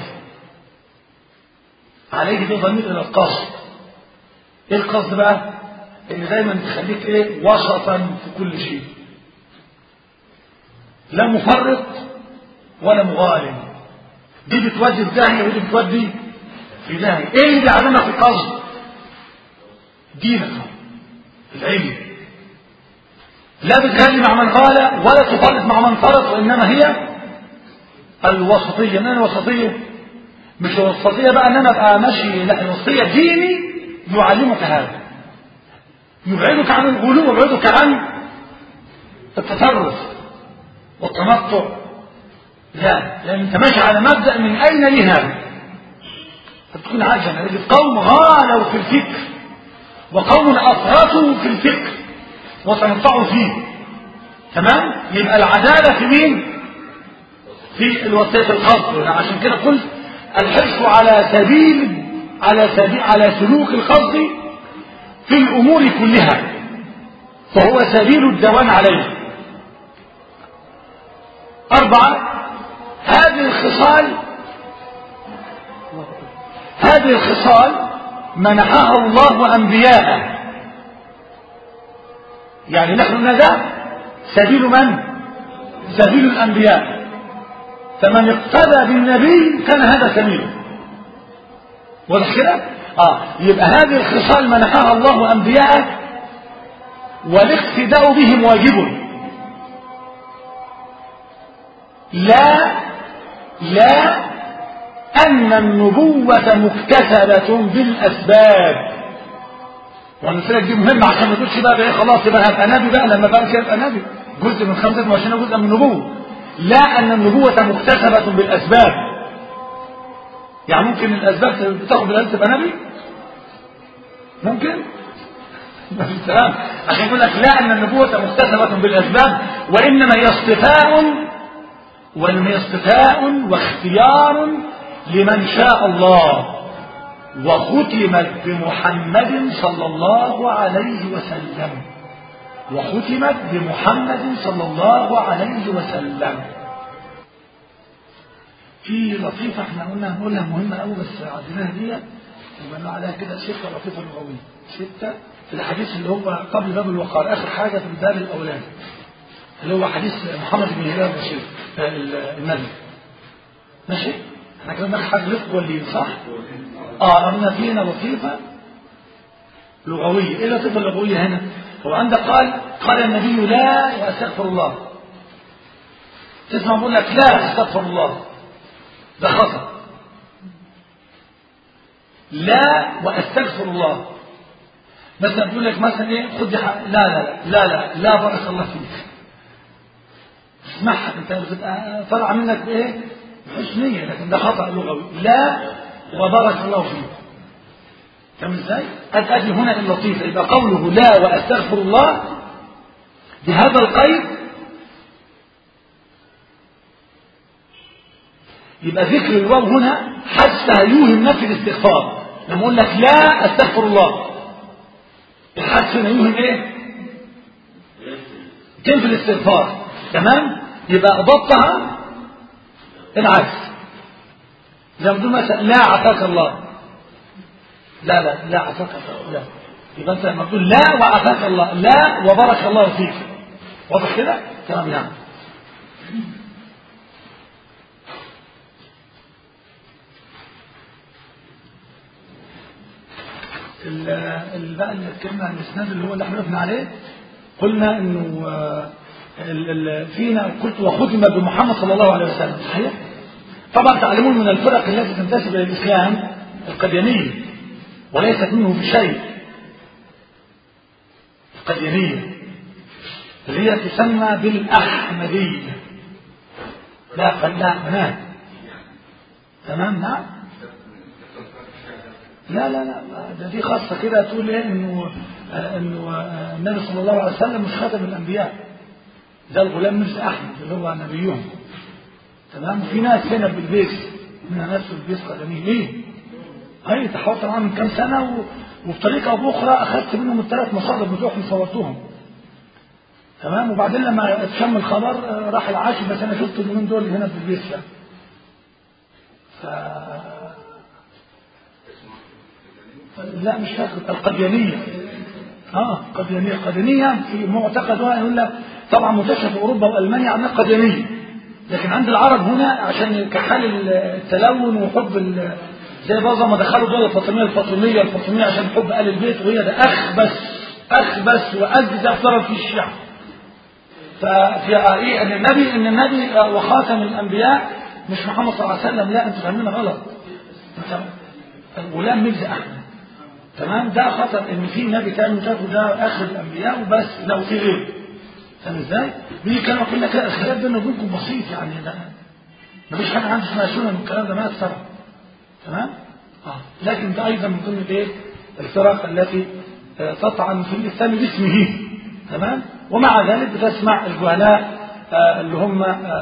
عليه ده ضمير إلى القصد. إيه القصد بقى؟ إن دايما تخليك إيه؟ وسطا في كل شيء، لا مفرط ولا مغالب. دي بتودي في داهية ودي بتودي في داهية. إيه اللي بيعلمك القصد؟ دينك، العلم. لا بتغني مع من غالى ولا تفرط مع من فرط، وإنما هي الوسطية. من الوسطية؟ مش الوسطية بقى ان انا ابقى ماشي، لا، الوسطية ديني يعلمك هذا، يبعدك عن الغلو ويبعدك عن التطرف والتنطع. لا، لان انت ماشي على مبدأ من اين لي هذا. فتكون عجبا يجب قوم غالوا في الفكر وقوم افرطوا في الفكر وتنطعوا فيه. تمام؟ يبقى العدالة في مين؟ في الوسطية القصد. عشان كده قلت الحرص على سلوك القصد في الأمور كلها فهو سبيل الدوام عليه. 4 هذه الخصال منحها الله أنبياءه. يعني نحن ندى سبيل من؟ سبيل الأنبياء. فمن اقتدى بالنبي كان هذا سبيله. واضح كده؟ يبقى هذه الخصال منحها الله أنبياءه والاقتداء بهم واجب. لا أن النبوة مكتسبة بالأسباب. والمسألة دي مهمة عشان ما تقولش بقى خلاص يبقى هبقى نبي بقى، لما بقى كده يبقى نبي. جزء من 25 جزء من النبوة. لا أن النبوة مكتسبة بالأسباب. يعني ممكن الأسباب بتاخد بالأسباب تبقى نبي؟ ممكن؟ السلام. عشان يقول لك لا أن النبوة مكتسبة بالأسباب وإنما هي اصطفاء واختيار لمن شاء الله. وختمت بمحمد صلى الله عليه وسلم. وختمت بمحمد صلى الله عليه وسلم. في لطيفة احنا هنقولها مهمة قوي بس عديناها دي وبنقول عليها كده 6 لطيفة لغوية. 6 في الحديث اللي هو قبل باب الوقار، آخر حاجة في الباب الأولاني اللي هو حديث محمد بن هلال البشير النبي. ماشي؟ احنا كده بناخد حاجة رفق والليل صح؟ قلنا فينا لطيفة لغوية. ايه اللطيفة اللغوية هنا؟ هو عندك قال النبي لا واستغفر الله. تسمع بقول لك لا استغفر الله، ده خطأ. لا واستغفر الله. مثلا بيقول لك مثلا ايه خد لا بارك الله فيك. اسمعها انت بتبقى طالعه منك بايه؟ بحسنيه، لكن ده خطأ لغوي. لا وبارك الله فيك. فاهم ازاي؟ ادي هنا اللطيفه. يبقى قوله لا واستغفر الله بهذا القيد يبقى ذكر الواو هنا حتى يوهم نفي الاستغفار. لما اقول لك لا استغفر الله الحدث هنا يوهم ايه؟ تنفي الاستغفار. تمام؟ يبقى ضبطها العكس. زي ما تقول مثلا لا عافاك الله. لا عافاك الله. لا. يبقى انت لما تقول لا وعافاك الله، لا وبارك الله فيك. واضح كده؟ تمام. نعم. بقى اللي اتكلمنا عن الاسناد اللي هو اللي احنا وقفنا عليه، قلنا انه فينا قلت وختم بمحمد صلى الله عليه وسلم. صحيح؟ طبعا تعلمون من الفرق التي تنتسب الى الاسلام القديانيه وليست منه بشيء. القديانيه اللي هي تسمى بالاحمديه. لا. تمام. نعم. لا دي خاصة كده تقول ايه انه النبي صلى الله عليه وسلم مش خاتم الانبياء. ده الغلام مرزا أحمد اللي هو نبيهم. تمام. وفي ناس هنا بالبيس من ناس بالبيس قدميه ليه؟ هاي تحاولت معاهم من كام سنة وبطريقة أو بأخرى أخذت منهم الثلاث مصادر بتوعهم صورتهم. تمام. وبعدين لما اتشم الخبر راح العاشر، بس أنا شفت اليومين دول هنا بالبيس يعني. لا مش فاكر. القديانية. قديانية في معتقدها يقول لك طبعا منتشر في أوروبا وألمانيا عندنا قديانية، لكن عند العرب هنا عشان كحال التلون وحب زي بعض ما دخلوا دول الفاطمية عشان حب آل البيت، وهي ده أخبث وأجزع ضرب في الشعب. ففي إن النبي وخاتم الأنبياء مش محمد صلى الله عليه وسلم، لا أنتوا فاهمين غلط. الغلام مرزا أحمد. تمام. ده خطر ان في نبي تاني وتاخد ده اخر الانبياء وبس، لو في غيره. فاهم ازاي؟ دي كانوا كلنا كده الخلاف بيننا وبينكم بسيط يعني، ده مفيش حاجه عنده اسمها سنه من الكلام ده، ما اكثر. تمام؟ لكن ده ايضا من ضمن الايه؟ الفرق التي تطعن في الاسلام باسمه. تمام؟ ومع ذلك بتسمع الجهلاء اللي هم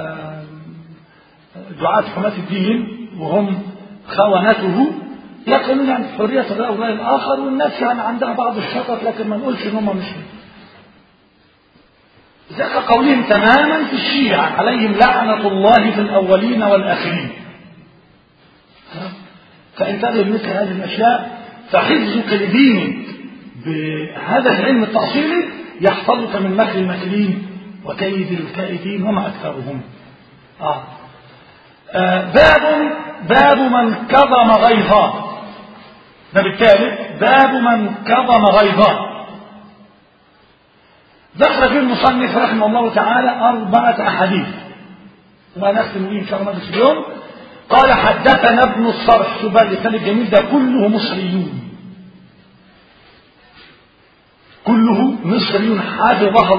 دعاة حماة الدين وهم خونته يقولون عن حرية الرأي والرأي الآخر، والناس يعني عندها بعض الشطط، لكن ما نقولش إن هم مش ذاك قولهم تماما في الشيعة عليهم لعنة الله في الأولين والآخرين. فانتبه لمثل هذه الأشياء، فحفظك لدينك بهذا العلم التأصيلي يحفظك من مكر الماكرين وكيد الكائدين وما أكثرهم. باب من كظم غيظا. فبالتالي باب من كظم غيظا ذكر فيه المصنف رحمه الله تعالى 4 أحاديث، ونختم به إن شاء الله مجلس اليوم. قال حدثنا ابن الصرح، شوف بقى اللسان الجميل ده، كله مصريون، كله مصريون حفظها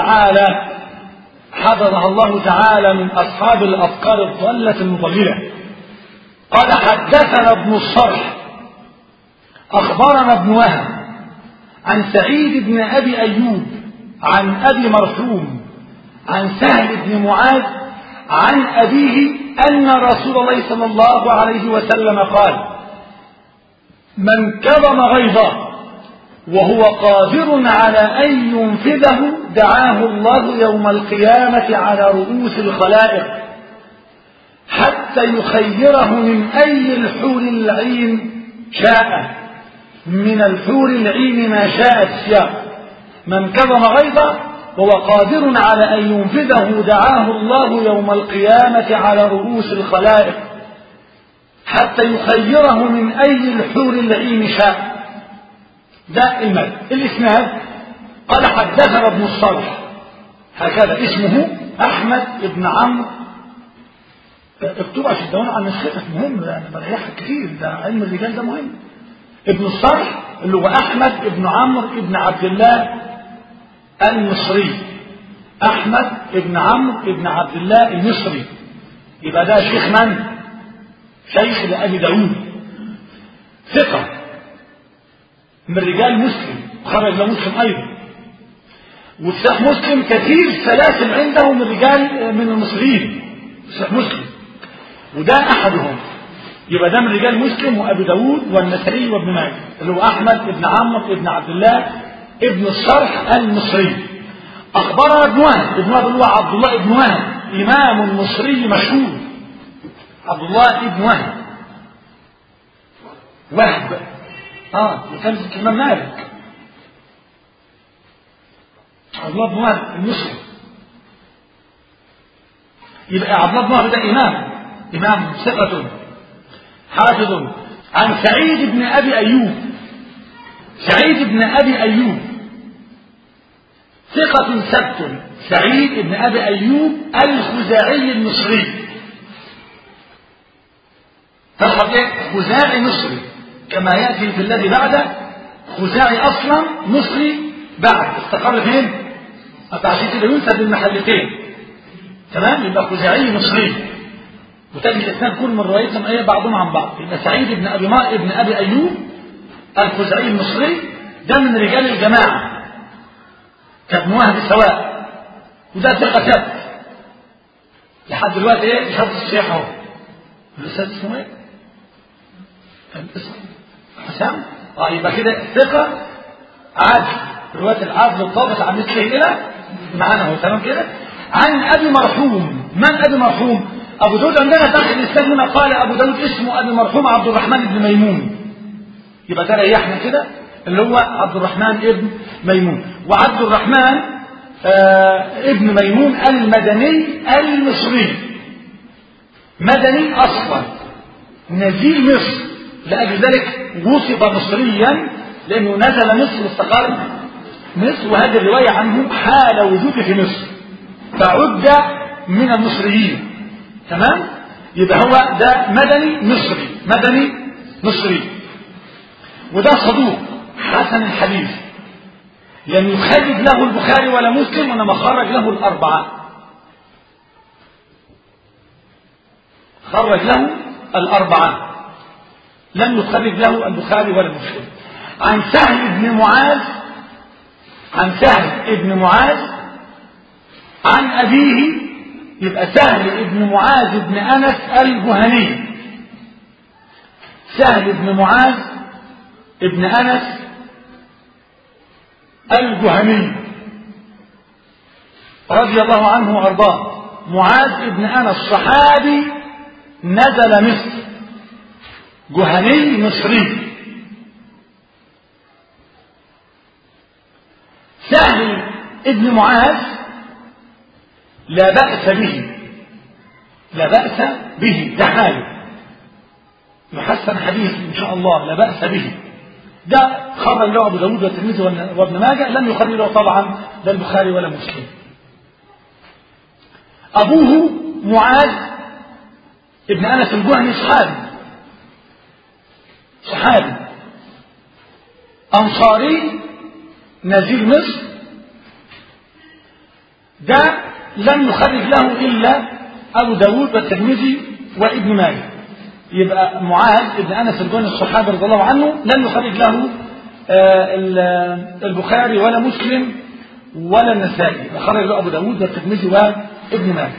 الله تعالى من أصحاب الأفكار الضالة المضللة. قال حدثنا ابن الصرح أخبرنا ابن وهب عن سعيد بن أبي أيوب عن أبي مرحوم عن سهل بن معاذ عن أبيه أن رسول الله صلى الله عليه وسلم قال: من كظم غيظه وهو قادر على أن ينفذه دعاه الله يوم القيامة على رؤوس الخلائق حتى يخيره من أي الحور العين شاء، من الحور العين ما شاءت السياق. من كظم غيظه وهو قادر على أن ينفذه دعاه الله يوم القيامة على رؤوس الخلائق حتى يخيره من أي الحور العين شاء. ده المد. الإسناد قال حدثنا ابن الصرح، هكذا اسمه أحمد بن عمرو. اكتب عشان تدون عن الثقة، مهم يعني، بريحك كتير، ده علم الرجال ده مهم. ابن الصرح اللي هو أحمد بن عمرو بن عبد الله المصري، أحمد بن عمرو بن عبد الله المصري. يبقى ده شيخ من؟ شيخ لأبي داود، ثقة من رجال مسلم، خرج لمسلم أيضا، والشيخ مسلم كثير سلاسل عنده من رجال من المصريين، الشيخ مسلم وده أحدهم. يبقى ده من رجال مسلم وأبي داود والنسائي وابن ماجه، اللي هو أحمد بن عمرو بن عبد الله ابن الصرح المصري. أخبرنا ابن وهب، ابن وهب اللي هو عبد الله ابن وهب، إمام مصري مشهور، عبد الله ابن وهب وكان الإمام مالك، عبد الله بن وهب المصري. يبقى عبد الله بن وهب ده إمام ثقة حافظ. عن سعيد بن أبي أيوب، سعيد بن أبي أيوب ثقة ثبت، سعيد بن أبي أيوب الخزاعي المصري. تلحظ ايه؟ خزاعي مصري، كما يأتي في الذي بعده خزاعي أصلا مصري بعد استقر فين؟ عشان كده ينسب المحلتين. تمام؟ يبقى خزاعي مصري، وتجد الاثنين كل من روايتهم ايه بعضهم عن بعض. يبقى سعيد بن أبي أيوب الخزاعي المصري ده من رجال الجماعة كابن وهب سواء، وده ثقة ثابت لحد دلوقتي ايه شرط الصحيح اهو. الاستاذ اسمه ايه؟ الاسم حسام. يبقى كده ثقة عادل، رواية العدل الضابط عن مثله الى معانا هو تمام كده. عن ابي مرحوم. من ابي مرحوم؟ ابو داود عندنا داخل الاسلام هنا قال ابو داود اسمه ابي مرحوم عبد الرحمن بن ميمون. يبقى ده ريحنا كده اللي هو عبد الرحمن ابن ميمون. وعبد الرحمن ابن ميمون المدني المصري، مدني اصلا نزيل مصر، لاجل ذلك وصف مصريا لانه نزل مصر واستقر مصر، وهذه الروايه عنه حال وجوده في مصر فعد من المصريين. تمام. يبقى هو ده مدني مصري، مدني مصري. وده صدوق حسن الحديث، لم يخرج له البخاري ولا مسلم، وانما خرج له الاربعه. خرج له الاربعه، لم يخرج له البخاري ولا مسلم. عن سهل بن معاذ، عن سهل بن معاذ عن ابيه، يبقى سهل بن معاذ بن انس الجهني. سهل بن معاذ ابن انس الجهني رضي الله عنه وارضاه. معاذ بن انس صحابي نزل مصر، جهني مصري. سهل ابن معاذ لا بأس به، لا بأس به، ده حاله يحسن حديث إن شاء الله، لا بأس به. ده خرج له أبو داود والترمذي وابن ماجه، لم يخرج له طبعا لا البخاري ولا مسلم. أبوه معاذ ابن أنس الجهني صحابي، صحابي أنصاري نزيل مصر. ده لم يخرج له إلا أبو داود والترمذي وابن ماجه. يبقى معاذ ابن أنس الجهني الصحابي رضي الله عنه لم يخرج له البخاري ولا مسلم ولا النسائي، خرج له أبو داود والترمذي وابن ماجه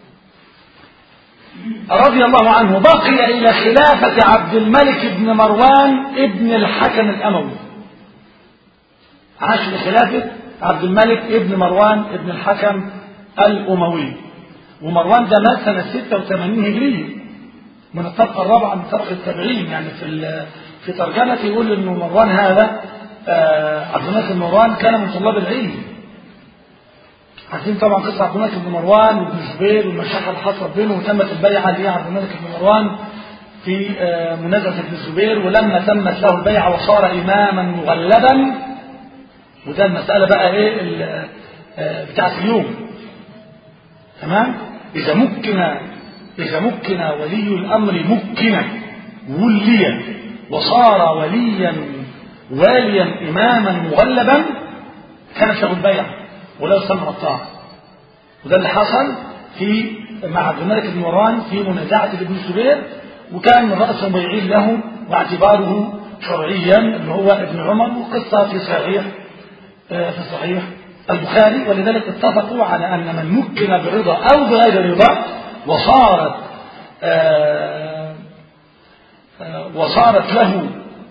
رضي الله عنه. بقي إلى خلافة عبد الملك بن مروان ابن الحكم الأموي، عاش لخلافة عبد الملك ابن مروان ابن الحكم الأموي. ومروان ده مات سنة 86 هجرية، من الطبقة الرابعة من طبقة التابعين. يعني في ترجمته يقول إنه مروان هذا عبد الملك بن مروان كان من طلاب العلم. عارفين طبعا قصة عبد الملك بن مروان وابن الزبير والمشاحة اللي حصلت بينه، وتمت البيعة لعبد الملك بن مروان في منازلة ابن الزبير، ولما تمت له البيعة وصار إماما مغلبا. وده المسألة بقى ايه بتاعت اليوم. تمام. إذا مكن ولي الأمر مكنا وليا وصار واليا إماما مغلبا، كانت له البيعة ولا يسمى الطاعة. وده اللي حصل مع عبد الملك بن مروان في منازعة ابن الزبير، وكان من رأس المبيعين له واعتباره شرعيا اللي هو ابن عمر، وقصة في صحيح البخاري. ولذلك اتفقوا على أن من مكن برضا أو بغير رضا وصارت له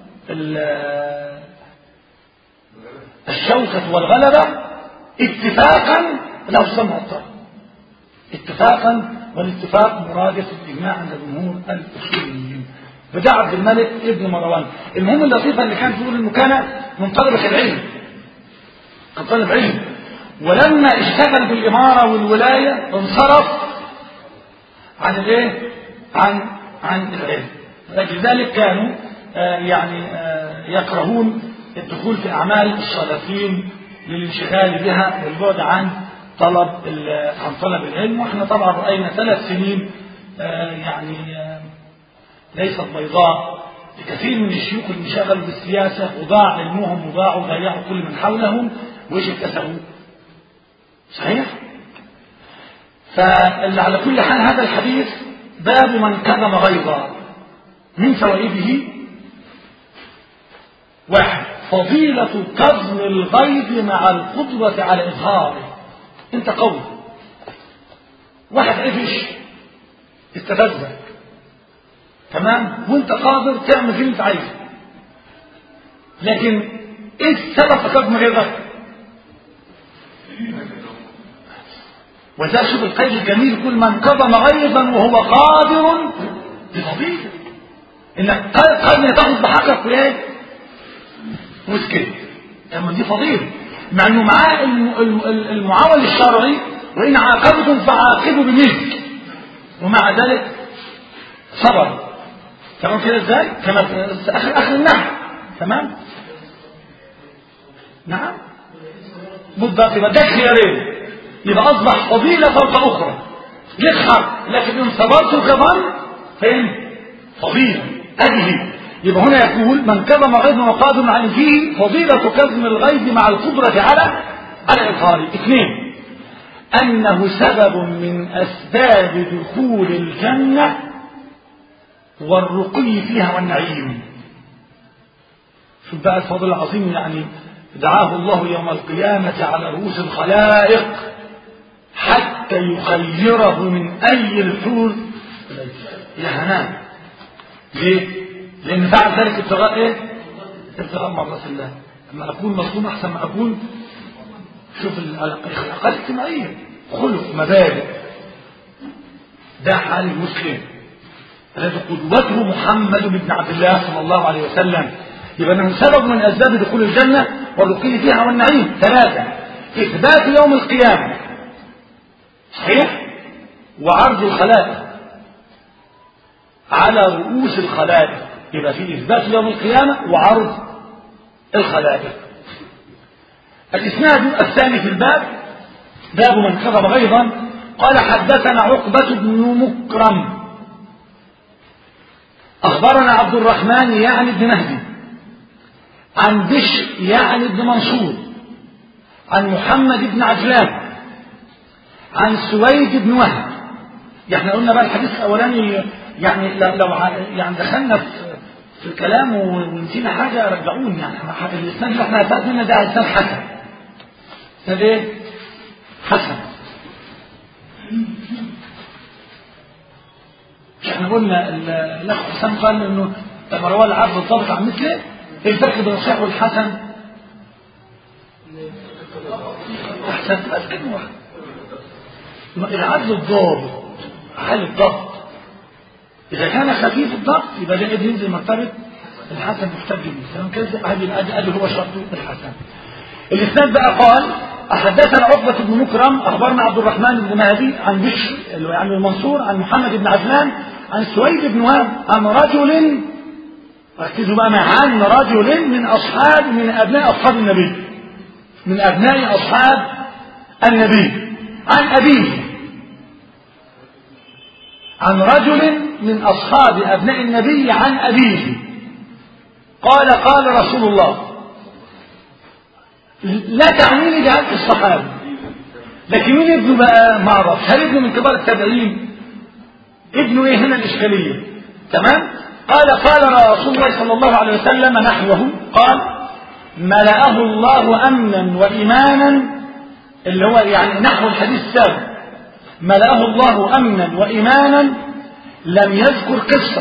الشوكة والغلبة اتفاقا له سمع الطاعة، اتفاقا، والاتفاق مرادف الإجماع عند جمهور الأصوليين. فده عبد الملك ابن مروان. المهم اللطيفة اللي كانت تقول إنه كان من طلبة العلم، كان طالب علم، ولما اشتغل بالإمارة والولاية انصرف عن الايه؟ عن العلم. لذلك كانوا يكرهون الدخول في أعمال الصالحين للانشغال بها والبعد عن طلب العلم. واحنا طبعا رأينا 3 سنين ليست بيضاء لكثير من الشيوخ اللي انشغلوا بالسياسة وضاع علمهم وضيعوا كل من حولهم، وايش اكتسبوا؟ صحيح؟ فاللي على كل حال هذا الحديث باب من كظم غيظا. من فوائده: 1. فضيلة كظم الغيظ مع القدرة على إظهاره. انت قوي، واحد قفش استفزك، تمام، وانت قادر تعمل اللي انت عايزه، لكن ايه السبب في كظم غيظك؟ وده شوف القيد الجميل، كل من كظم غيظا وهو قادر بفضيله، انك قادر تاخذ بحقك وايه مسكت، لما دي فضيله، مع انه معاه المعاول الشرعي، وان عاقبتم فعاقبوا بمثل، ومع ذلك صبر. تمام كده ازاي؟ كما اخر النحو. تمام. نعم بالضبط، يبقى ده خيارين، يبقى اصبح فضيله فوق اخرى، لك حق، لكن ان صبرت كمان فين فضيله ادهي. يبقى هنا يقول من كظم غيظا وقادر على فيه فضيله كظم الغيظ مع القدره على اظهاره. اثنين، انه سبب من اسباب دخول الجنه والرقي فيها والنعيم. شوف بقى الفضل العظيم، يعني دعاه الله يوم القيامة على رؤوس الخلائق حتى يخيره من أي الحور يا هنان. ليه؟ لأن فعل ذلك ابتغاء إيه؟ ابتغاء مرضات الله. لما أكون مظلوم أحسن ما أكون، شوف الأخلاق الاجتماعية، خلق، مبادئ، ده حال المسلم الذي قدوته محمد بن عبد الله صلى الله عليه وسلم. يبقى انه سبب من اسباب دخول الجنه والرقي فيها والنعيم. ثلاثه، اثبات يوم القيامه، صحيح، وعرض الخلائق على رؤوس الخلائق، يبقى في اثبات يوم القيامه وعرض الخلائق. الاسناد الثاني في الباب، باب من كظم غيظا. قال حدثنا عقبه بن مكرم اخبرنا عبد الرحمن يعني بن مهدي عن بشر يعني بن منصور عن محمد بن عجلان عن سويد بن وهب. احنا قلنا بقى الحديث الاولاني، يعني لو يعني دخلنا في الكلام ونسينا حاجه رجعوني، يعني الاسناد اللي احنا فاتنا ده اسناد حسن. اسناد ايه؟ حسن. احنا قلنا الاخ حسام قال انه لما رواه العبد الضابط عن مثله، ايه الفرق بين الصحيح والحسن؟ احسن بس كلمه واحده، العبد الضابط حال الضبط، اذا كان خفيف الضبط يبقى ده ينزل مرتبه الحسن محتاج به، كذا ادي هو شرط الحسن. الاسناد بقى قال حدثنا عقبة بن مكرم اخبرنا عبد الرحمن بن مهدي عن بشر عن المنصور عن محمد بن عجلان عن سويد بن وهب عن رجل، ركزوا بقى معي، عن رجل من ابناء اصحاب النبي، من ابناء اصحاب النبي، عن ابيه، عن رجل من اصحاب ابناء النبي عن ابيه قال قال رسول الله. لا تعنيني جهالة الصحابة، لكن مين ابنه بقى ما اعرفش، هل ابنه من كبار التابعين؟ ابنه ايه هنا الاشكاليه؟ تمام. قال رسول الله صلى الله عليه وسلم نحوه، قال ملأه الله امنا وايمانا، اللي هو يعني نحو الحديث السابق، ملأه الله امنا وايمانا، لم يذكر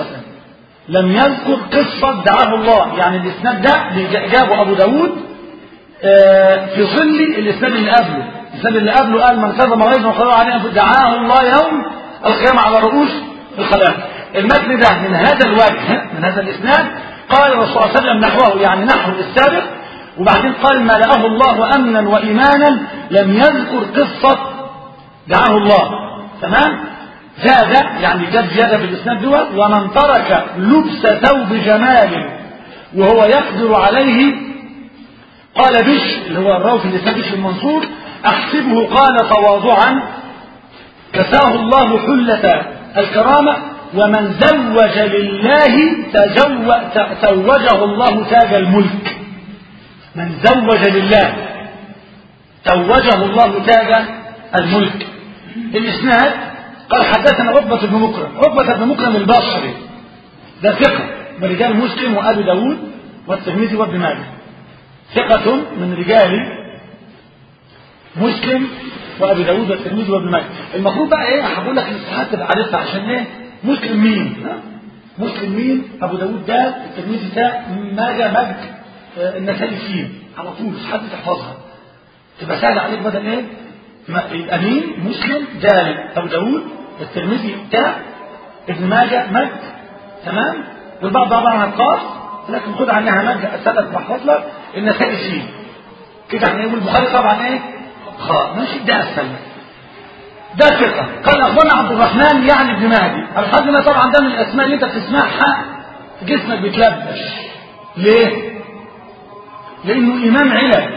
قصة دعاه الله، يعني الاسناد ده جابه ابو داود في ظل الاسناد اللي قبله. الاسناد اللي قبله قال من كظم غيظا وقال عليه دعاه الله يوم القيامة على رؤوس الخلائق. المتن ده من هذا الوجه، من هذا الاسناد، قال الرسول صلى الله عليه وسلم نحوه، يعني نحو السابق، وبعدين قال ملأه الله امنا وايمانا، لم يذكر قصة دعاه الله. تمام. زاد يعني جاب زياده في الاسناد دوت، ومن ترك لبس ثوب جمال وهو يقدر عليه، قال بشر اللي هو الراوي في الاسناد بشر المنصور، احسبه قال تواضعا كساه الله حلة الكرامة، ومن زوج لله توجه الله تاج الملك. من زوج لله توجه الله تاج الملك. الاسناد قال حدثنا عقبة بن مكرم البصري، ده ثقة من رجال مسلم وابي داود والترمذي وابن ماجه، ثقة من رجال مسلم وابي داود والترمذي وابن ماجه. المفروض بقى ايه؟ هقول لك الاصطلاحات تبقى عارفها عشان ايه؟ مسلم مين؟ مسلم مين؟ ابو داود ده، الترمذي ده، ماجه مجد، النسائي فين على طول مش حد تحفظها تبقى سهل عليك. بدل ايه؟ يبقى مين؟ مسلم دال، ابو داود، الترمذي ده، ابن ماجه مجد، تمام؟ والبعض عباره عن القاف لكن خد عنها مجد السبب محفظ لك، النسائي فين كده يعني. والبخاري طبعا ايه؟ خاء، ماشي، ده اسهل. ده ثقة. قال أخبرنا عبد الرحمن يعني ابن مهدي. الحزمة طبعا ده من الأسماء اللي أنت بتسمعها جسمك بيتلبش. ليه؟ لأنه إمام علم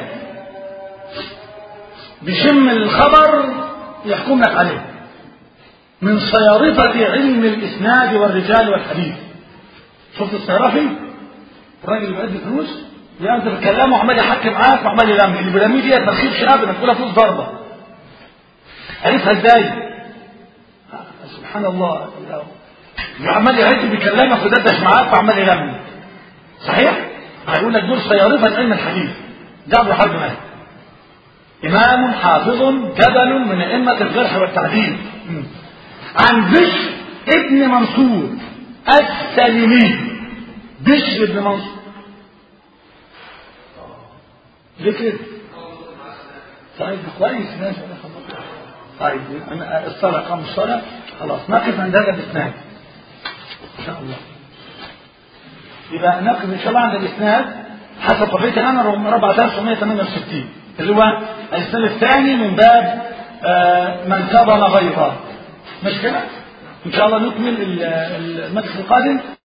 بيشم الخبر يحكم لك عليه، من صيارفة علم الإسناد والرجال والحديث. شفت الصيرفي؟ الراجل اللي بيأدي فلوس ينزل الكلام وعمال يحكي معاك وعمال يلمي. اللي بيلميه دي ما تخيبش أبدا، تقولها فلوس ضربة. عرفها ازاي؟ سبحان الله، عمال يعد بيكلمك ودردش معاك وعمال يلمي. صحيح؟ هيقول لك دول صيارفة علم الحديث. ده ابو حرب مالك، امام حافظ جبل من ائمة الجرح والتعديل. عن بشر ابن منصور السلمي. بشر ابن منصور ليه كده؟ طيب كويس، ماشي. طيب انا الصلاة قام الصلاة خلاص، نقف عند هذا الاسناد ان شاء الله. يبقى نقف ان شاء الله عند الاسناد حسب طبيعتي انا 4968 اللي هو الاسناد الثاني من باب من كظم غيظه. مش كده؟ ان شاء الله نكمل المجلس القادم.